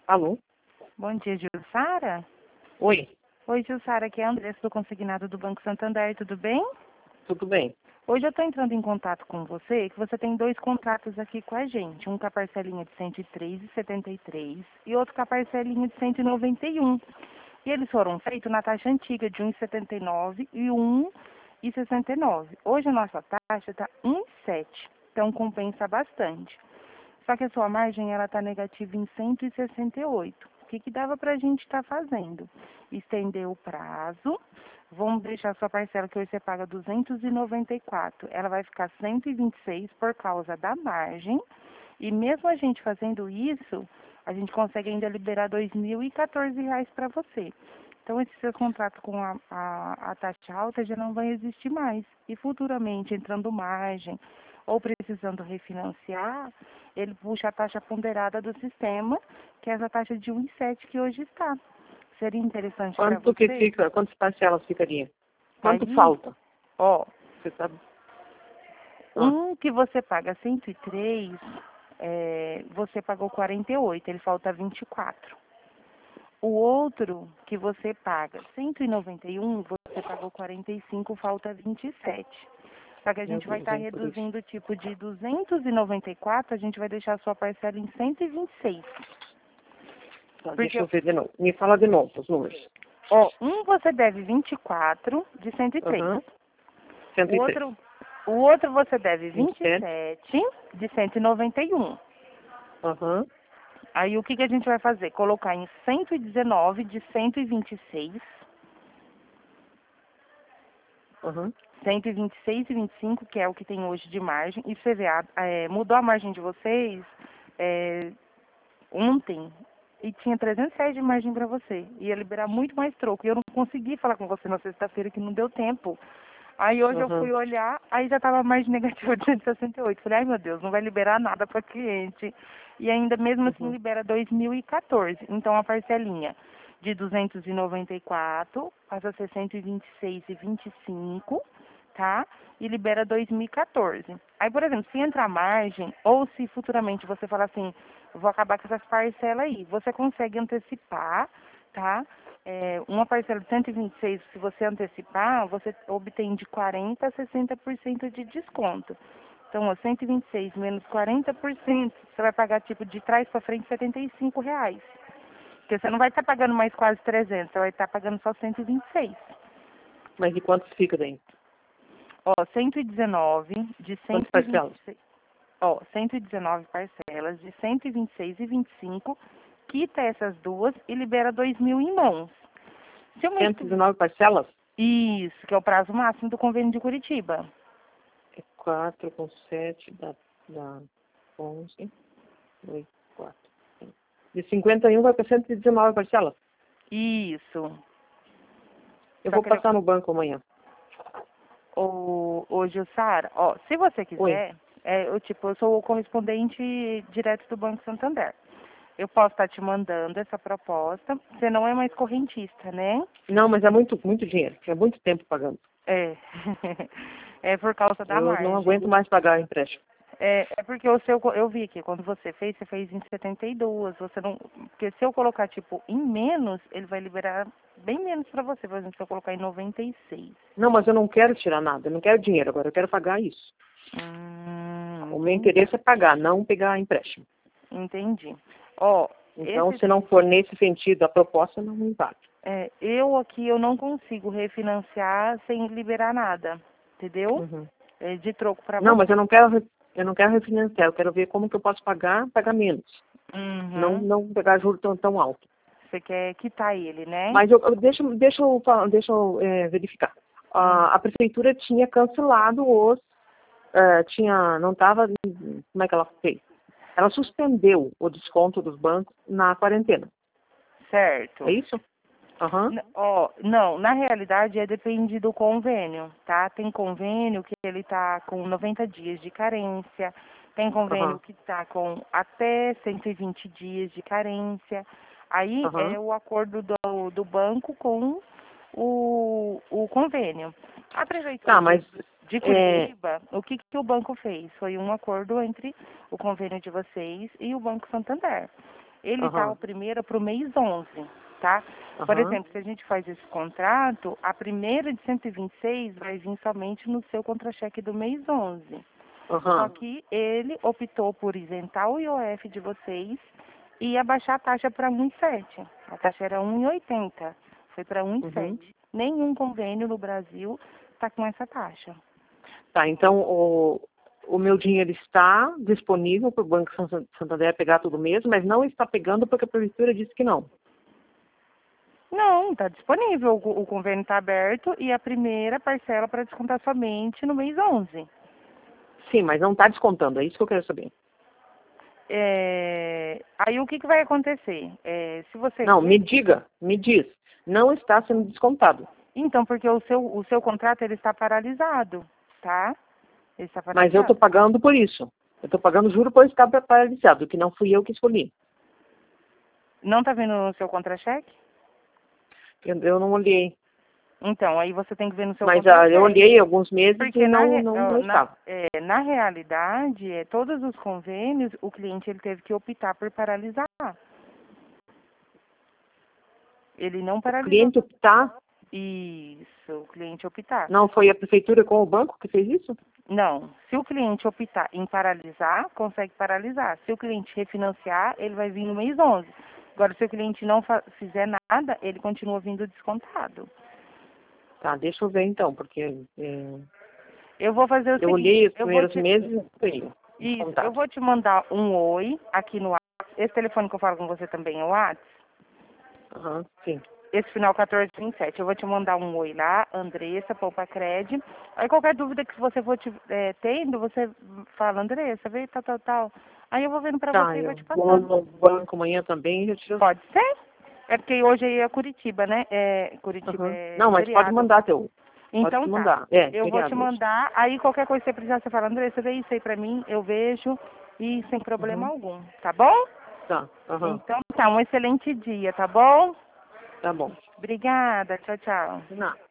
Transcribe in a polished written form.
Alô? Bom dia, Jussara. Oi, Oi, Jussara, aqui é a Andressa do Consignado do Banco Santander, tudo bem? tudo bem? Hoje eu estou entrando em contato com você, que você tem 2 contratos aqui com a gente, um com a parcelinha de R$ 103,73 e outro com a parcelinha de R$ 191. E eles foram feitos na taxa antiga de 1,79 e 1,69. Hoje a nossa taxa está 1,7, então compensa bastante. Só que a sua margem ela está negativa em 168. O que dava para a gente estar fazendo? Estender o prazo. Vamos deixar a sua parcela que hoje você paga 294. Ela vai ficar 126 por causa da margem. E mesmo a gente fazendo isso, a gente consegue ainda liberar R$ 2.014 para você. Então, esse seu contrato com a taxa alta já não vai existir mais. E futuramente, entrando margem ou precisando refinanciar, ele puxa a taxa ponderada do sistema, que é essa taxa de 1,7 que hoje está. Seria interessante para Quanto que você? fica? Quantas parcelas ficaria? Quanto Aí, falta? ó, Você sabe? um que você paga 103, você pagou 48, ele falta 24. O outro que você paga 191, você pagou 45, falta 27. Só que a Meu gente vai Deus, estar hein, por isso. reduzindo tipo de 294, a gente vai deixar a sua parcela em 126. Tá, deixa Porque, eu ver de novo. Me fala de novo os números. ó, um você deve 24 de 103. Aham. O 103. outro, o outro você deve 27. 27 de 191. Aham. Aí o que a gente vai fazer? Colocar em 119 de 126, Aham. 126 e 25, que é o que tem hoje de margem. E você vê, mudou a margem de vocês ontem e tinha 300 reais de margem para você. Ia liberar muito mais troco. E eu não consegui falar com você na sexta-feira, que não deu tempo. Aí hoje eu Aham. fui olhar, aí já estava a margem negativa de 168. Falei, ai meu Deus, não vai liberar nada para cliente. E ainda mesmo assim Uhum. libera 2014. Então a parcelinha de 294 passa a ser 126,25, tá? E libera 2014. Aí, por exemplo, se entrar margem, ou se futuramente você falar assim, vou acabar com essas parcelas aí, você consegue antecipar, tá? Uma parcela de 126, se você antecipar, você obtém de 40% a 60% de desconto. Então, ó, 126 menos 40%, você vai pagar tipo de trás para frente R$ 75. Porque você não vai estar pagando mais quase 300, você vai estar pagando só 126. Mas e quantos fica daí? Ó, 119 de Quantas parcelas? 126. Ó, 119 parcelas de 126,25, quita essas duas e libera 2.000 em mãos. Se o mês que... 119 parcelas? Isso, que é o prazo máximo do convênio de Curitiba. É 4 com 7 dá 11, 2, 4. De 51 vai para 119 parcelas. Isso. Eu Só vou que ele... passar no banco amanhã. Ô Jussara, ó, se você Oi. quiser, eu sou o correspondente direto do Banco Santander. Eu posso estar te mandando essa proposta. Você não é mais correntista, né? Não, mas é muito, muito dinheiro. É muito tempo pagando. É. É por causa da Eu não margem. aguento mais pagar empréstimo. É porque o seu, eu vi aqui, quando você fez em 72. Você não, porque se eu colocar, tipo, em menos, ele vai liberar bem menos para você. Por exemplo, se eu colocar em 96. Não, mas eu não quero tirar nada. Eu não quero dinheiro agora. Eu quero pagar isso. O meu Entendi. interesse é pagar, não pegar empréstimo. Entendi. Ó, Então, se não for nesse sentido, a proposta não me vale. eu aqui, eu não consigo refinanciar sem liberar nada, entendeu? Uhum. De troco para Não, mas você. eu não quero refinanciar. Eu quero ver como que eu posso pagar menos. Não, Uhum. não pegar juros tão alto. Você quer quitar ele, né? Mas deixa eu verificar. Hum. A prefeitura tinha cancelado não estava, como é que ela fez? Ela suspendeu o desconto dos bancos na quarentena. É Certo. isso? Aham. Ó, não, na realidade depende do convênio, tá? Tem convênio que ele tá com 90 dias de carência, tem convênio Aham. que tá com até 120 dias de carência. Aí Aham. é o acordo do banco com o convênio. A prefeitura Tá, mas de é, Curitiba, o que o banco fez? Foi um acordo entre o convênio de vocês e o Banco Santander. ele tá o primeiro para o mês 11, tá? Por exemplo, se a gente faz esse contrato, a primeira de 126 vai vir somente no seu contra-cheque do mês 11. Só que ele optou por isentar o IOF de vocês e abaixar a taxa para 1,7. A taxa era 1,80, foi para 1,7. Nenhum convênio no Brasil está com essa taxa. Tá, então o meu dinheiro está disponível para o Banco Santander pegar todo mês, mas não está pegando porque a prefeitura disse que não. Não, está disponível. O convênio está aberto e a primeira parcela para descontar somente no mês 11. Sim, mas não está descontando, é isso que eu quero saber. Aí o que vai acontecer? Se você Não, me diz. Não está sendo descontado. Então, porque o seu contrato ele está paralisado, tá? Ele está paralisado. Mas eu estou pagando por isso. Eu estou pagando juro por estar paralisado, que não fui eu que escolhi. Não está vendo no seu contra-cheque? Eu não olhei. Então, aí você tem que ver no seu Mas contra-cheque. eu olhei alguns meses porque e não estava. Na realidade, todos os convênios, o cliente ele teve que optar por paralisar. Ele não paralisou. O cliente optar? Isso, o cliente optar. Não foi a prefeitura com o banco que fez isso? Não. Se o cliente optar em paralisar, consegue paralisar. Se o cliente refinanciar, ele vai vir no mês 11. Agora, se o cliente não fizer nada, ele continua vindo descontado. Tá, deixa eu ver então, porque eu vou fazer o seguinte. Eu olhei os primeiros meses e tenho. Isso, eu vou te mandar um oi aqui no WhatsApp. Esse telefone que eu falo com você também é o WhatsApp? Sim. Esse final 1427. Eu vou te mandar um oi lá, Andressa, Poupa Cred. Aí qualquer dúvida que você for tendo, você fala, Andressa, veio tal. Aí eu vou vendo pra você e vou te passar. Vou no banco amanhã também. Pode ser? É porque hoje aí é Curitiba, né? Curitiba é Não, mas feriado. pode mandar teu. Então pode tá. mandar. Eu vou te mandar. Aí qualquer coisa que você precisar, você fala, Andressa, vê isso aí pra mim, eu vejo e sem problema algum. Tá bom? Tá. Então tá, um excelente dia, tá bom? Tá bom. Obrigada, tchau. De nada.